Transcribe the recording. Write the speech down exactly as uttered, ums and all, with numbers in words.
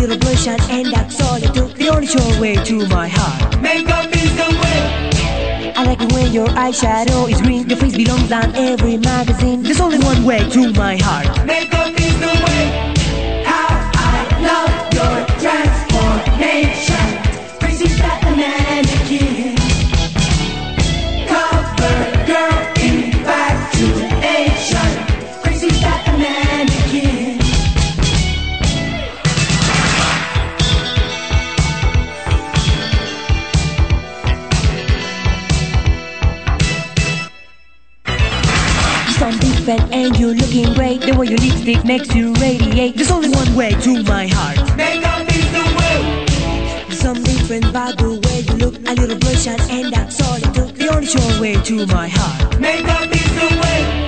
little blush on, and that's all it took. The only sure way to my heart. Makeup is the way. I like it when your eyeshadow is green. Your face belongs on every magazine. There's only one way to my heart. Makeup is the way. How I love your transformation. Crazy got the mannequin. Cover girl, infatuation. Crazy got the mannequin. Some different and you're looking great. The way your lipstick makes you radiate. There's only one way to my heart. Makeup is the way. Some different by the way you look. A little blush on, and that's all it took. The only sure way to my heart. Makeup is the way.